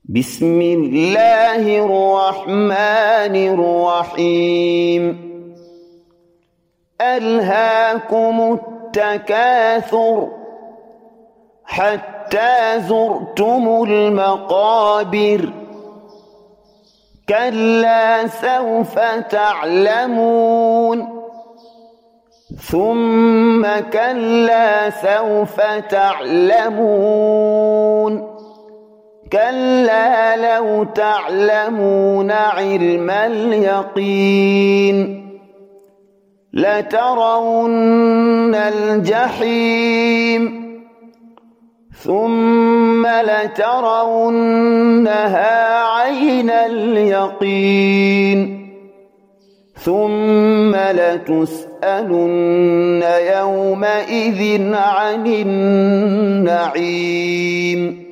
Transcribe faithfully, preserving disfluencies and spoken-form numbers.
بسم الله الرحمن الرحيم ألهاكم التكاثر حتى زرتم المقابر كلا سوف تعلمون ثم كلا سوف تعلمون كلا لو تعلمون علم اليقين لترون الجحيم ثم لترونها عين اليقين ثم لتسألن يومئذ عن النعيم.